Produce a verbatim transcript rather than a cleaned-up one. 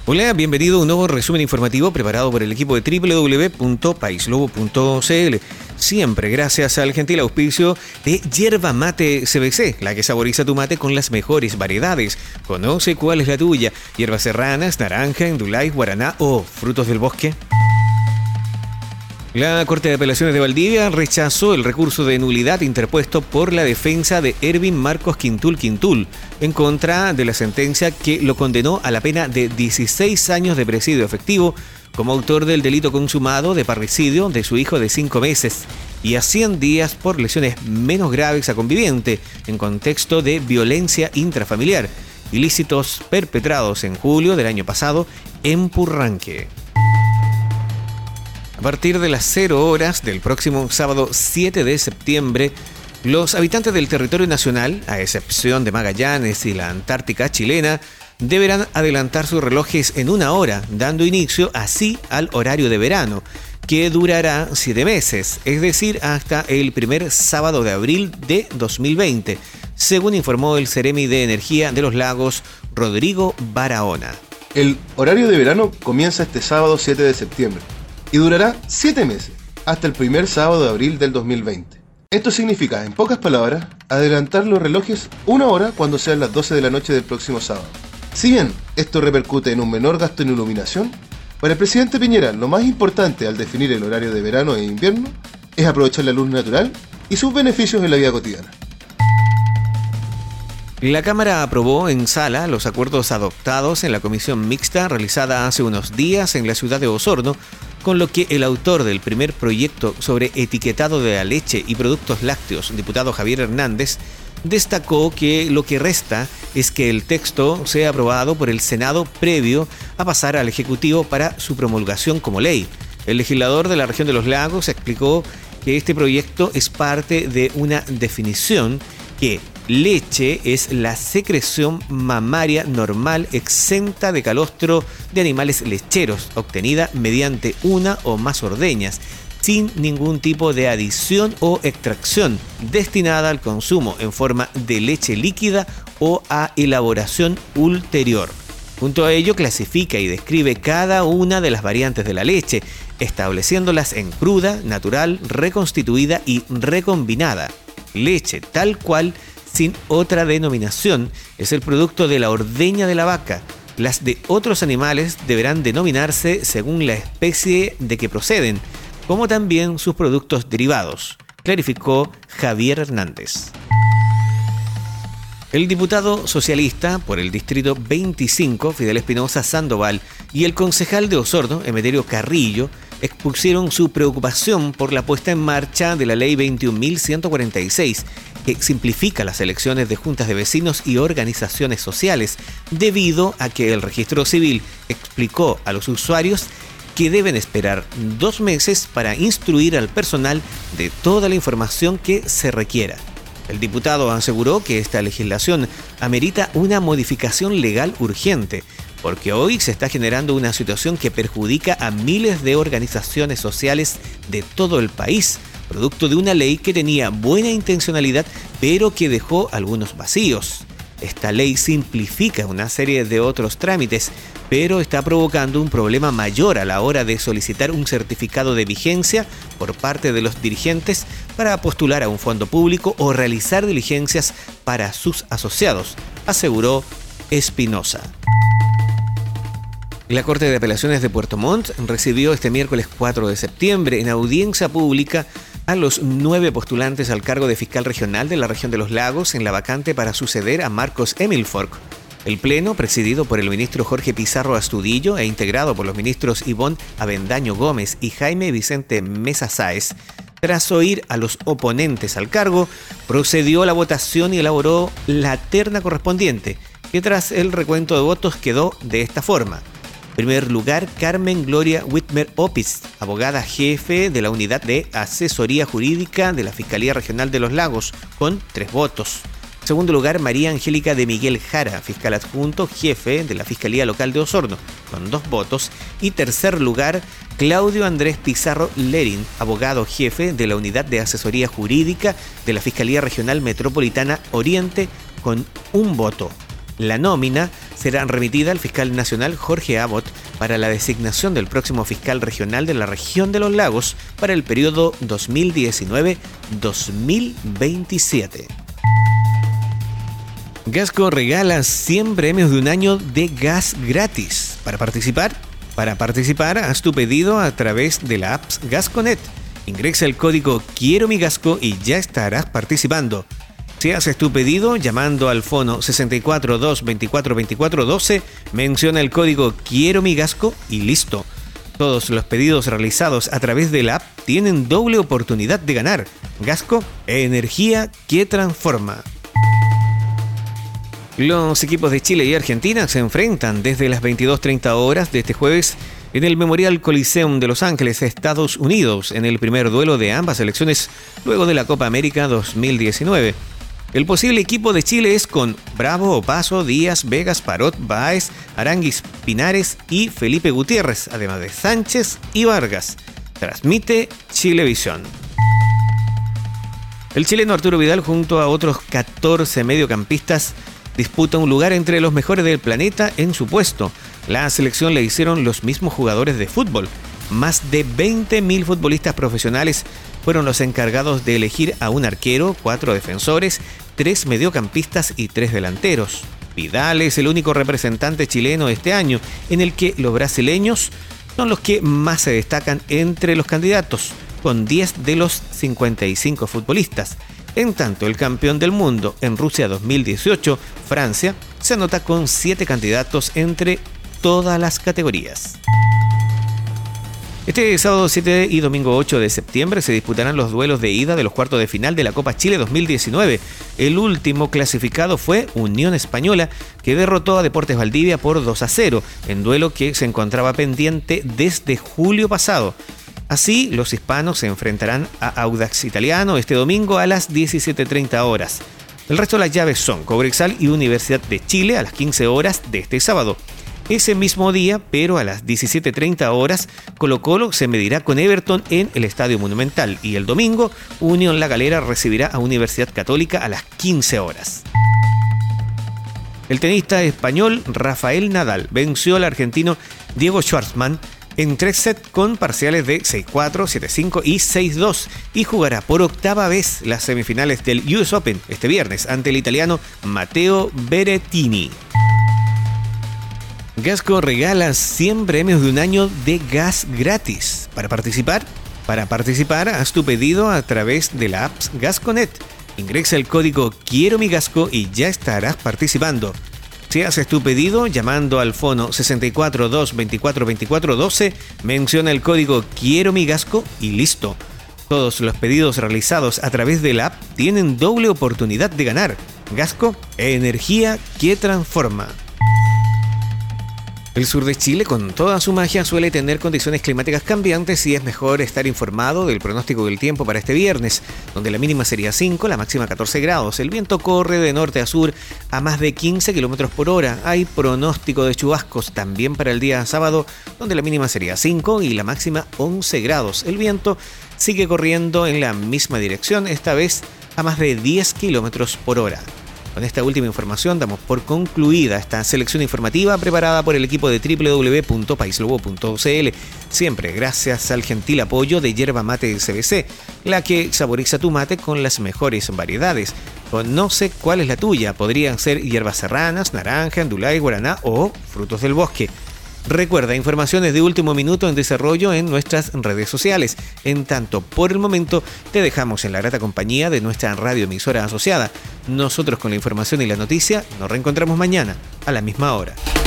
Hola, bienvenido a un nuevo resumen informativo preparado por el equipo de doble u doble u doble u punto paislobo punto c l. Siempre gracias al gentil auspicio de Yerba Mate C B C, la que saboriza tu mate con las mejores variedades. Conoce cuál es la tuya: hierbas serranas, naranja, endulay, guaraná o frutos del bosque. La Corte de Apelaciones de Valdivia rechazó el recurso de nulidad interpuesto por la defensa de Ervin Marcos Quintul Quintul en contra de la sentencia que lo condenó a la pena de dieciséis años de presidio efectivo como autor del delito consumado de parricidio de su hijo de cinco meses y a cien días por lesiones menos graves a conviviente en contexto de violencia intrafamiliar, ilícitos perpetrados en julio del año pasado en Purranque. A partir de las cero horas del próximo sábado siete de septiembre, los habitantes del territorio nacional, a excepción de Magallanes y la Antártica chilena, deberán adelantar sus relojes en una hora, dando inicio así al horario de verano, que durará siete meses, es decir, hasta el primer sábado de abril de dos mil veinte, según informó el Ceremi de Energía de los Lagos, Rodrigo Barahona. El horario de verano comienza este sábado siete de septiembre. Y durará siete meses, hasta el primer sábado de abril del dos mil veinte. Esto significa, en pocas palabras, adelantar los relojes una hora cuando sean las doce de la noche del próximo sábado. Si bien esto repercute en un menor gasto en iluminación, para el presidente Piñera lo más importante al definir el horario de verano e invierno es aprovechar la luz natural y sus beneficios en la vida cotidiana. La Cámara aprobó en sala los acuerdos adoptados en la comisión mixta realizada hace unos días en la ciudad de Osorno, con lo que el autor del primer proyecto sobre etiquetado de la leche y productos lácteos, diputado Javier Hernández, destacó que lo que resta es que el texto sea aprobado por el Senado previo a pasar al Ejecutivo para su promulgación como ley. El legislador de la región de los Lagos explicó que este proyecto es parte de una definición que leche es la secreción mamaria normal exenta de calostro de animales lecheros, obtenida mediante una o más ordeñas, sin ningún tipo de adición o extracción, destinada al consumo en forma de leche líquida o a elaboración ulterior. Junto a ello, clasifica y describe cada una de las variantes de la leche, estableciéndolas en cruda, natural, reconstituida y recombinada. Leche tal cual, sin otra denominación, es el producto de la ordeña de la vaca. Las de otros animales deberán denominarse según la especie de que proceden, como también sus productos derivados, clarificó Javier Hernández. El diputado socialista por el distrito veinticinco, Fidel Espinosa Sandoval, y el concejal de Osorno, Emeterio Carrillo, expusieron su preocupación por la puesta en marcha de la ley veintiún mil ciento cuarenta y seis, que simplifica las elecciones de juntas de vecinos y organizaciones sociales, debido a que el registro civil explicó a los usuarios que deben esperar dos meses para instruir al personal de toda la información que se requiera. El diputado aseguró que esta legislación amerita una modificación legal urgente, porque hoy se está generando una situación que perjudica a miles de organizaciones sociales de todo el país, producto de una ley que tenía buena intencionalidad, pero que dejó algunos vacíos. Esta ley simplifica una serie de otros trámites, pero está provocando un problema mayor a la hora de solicitar un certificado de vigencia por parte de los dirigentes para postular a un fondo público o realizar diligencias para sus asociados, aseguró Espinosa. La Corte de Apelaciones de Puerto Montt recibió este miércoles cuatro de septiembre en audiencia pública a los nueve postulantes al cargo de fiscal regional de la región de los Lagos en la vacante para suceder a Marcos Emilfork. El pleno, presidido por el ministro Jorge Pizarro Astudillo e integrado por los ministros Ivonne Avendaño Gómez y Jaime Vicente Mesa Sáez, tras oír a los oponentes al cargo, procedió a la votación y elaboró la terna correspondiente, que tras el recuento de votos quedó de esta forma. En primer lugar, Carmen Gloria Whitmer Opitz, abogada jefe de la Unidad de Asesoría Jurídica de la Fiscalía Regional de los Lagos, con tres votos. En segundo lugar, María Angélica de Miguel Jara, fiscal adjunto, jefe de la Fiscalía Local de Osorno, con dos votos. Y tercer lugar, Claudio Andrés Pizarro Lerin, abogado jefe de la Unidad de Asesoría Jurídica de la Fiscalía Regional Metropolitana Oriente, con un voto. La nómina será remitida al fiscal nacional Jorge Abbott para la designación del próximo fiscal regional de la región de los lagos para el periodo dos mil diecinueve a dos mil veintisiete. Gasco regala cien premios de un año de gas gratis. Para participar, para participar, haz tu pedido a través de la app Gasconet. Ingresa el código Quiero mi Gasco y ya estarás participando. Si haces tu pedido llamando al fono sesenta y cuatro, dos, veinticuatro, veinticuatro, doce, menciona el código Quiero mi Gasco y listo. Todos los pedidos realizados a través de la app tienen doble oportunidad de ganar. Gasco, energía que transforma. Los equipos de Chile y Argentina se enfrentan desde las veintidós treinta horas de este jueves en el Memorial Coliseum de Los Ángeles, Estados Unidos, en el primer duelo de ambas selecciones luego de la Copa América dos mil diecinueve. El posible equipo de Chile es con Bravo, Opaso, Díaz, Vegas, Parot, Báez, Aranguis, Pinares y Felipe Gutiérrez, además de Sánchez y Vargas. Transmite Chilevisión. El chileno Arturo Vidal junto a otros catorce mediocampistas disputa un lugar entre los mejores del planeta en su puesto. La selección le hicieron los mismos jugadores de fútbol. Más de veinte mil futbolistas profesionales fueron los encargados de elegir a un arquero, cuatro defensores, tres mediocampistas y tres delanteros. Vidal es el único representante chileno este año en el que los brasileños son los que más se destacan entre los candidatos, con diez de los cincuenta y cinco futbolistas. En tanto, el campeón del mundo en Rusia dos mil dieciocho, Francia, se anota con siete candidatos entre todas las categorías. Este sábado siete y domingo ocho de septiembre se disputarán los duelos de ida de los cuartos de final de la Copa Chile dos mil diecinueve. El último clasificado fue Unión Española, que derrotó a Deportes Valdivia por dos a cero, en duelo que se encontraba pendiente desde julio pasado. Así, los hispanos se enfrentarán a Audax Italiano este domingo a las diecisiete treinta horas. El resto de las llaves son Cobresal y Universidad de Chile a las quince horas de este sábado. Ese mismo día, pero a las diecisiete treinta horas, Colo-Colo se medirá con Everton en el Estadio Monumental y el domingo, Unión La Calera recibirá a Universidad Católica a las quince horas. El tenista español Rafael Nadal venció al argentino Diego Schwartzman en tres sets con parciales de seis cuatro, siete cinco y seis dos y jugará por octava vez las semifinales del U S Open este viernes ante el italiano Matteo Berrettini. Gasco regala cien premios de un año de gas gratis. Para participar, para participar, haz tu pedido a través de la app Gasconet. Ingresa el código Quiero mi Gasco y ya estarás participando. Si haces tu pedido llamando al fono sesenta y cuatro, dos, veinticuatro, veinticuatro, doce, menciona el código Quiero mi Gasco y listo. Todos los pedidos realizados a través de la app tienen doble oportunidad de ganar. Gasco, energía que transforma. El sur de Chile, con toda su magia, suele tener condiciones climáticas cambiantes y es mejor estar informado del pronóstico del tiempo para este viernes, donde la mínima sería cinco, la máxima catorce grados. El viento corre de norte a sur a más de quince kilómetros por hora. Hay pronóstico de chubascos también para el día sábado, donde la mínima sería cinco y la máxima once grados. El viento sigue corriendo en la misma dirección, esta vez a más de diez kilómetros por hora. Con esta última información damos por concluida esta selección informativa preparada por el equipo de doble u doble u doble u punto paislobo punto c l, siempre gracias al gentil apoyo de Yerba Mate S B C, la que saboriza tu mate con las mejores variedades. Conoce cuál es la tuya, podrían ser hierbas serranas, naranja, andulay, guaraná o frutos del bosque. Recuerda, informaciones de último minuto en desarrollo en nuestras redes sociales. En tanto, por el momento, te dejamos en la grata compañía de nuestra radioemisora asociada. Nosotros con la información y la noticia nos reencontramos mañana a la misma hora.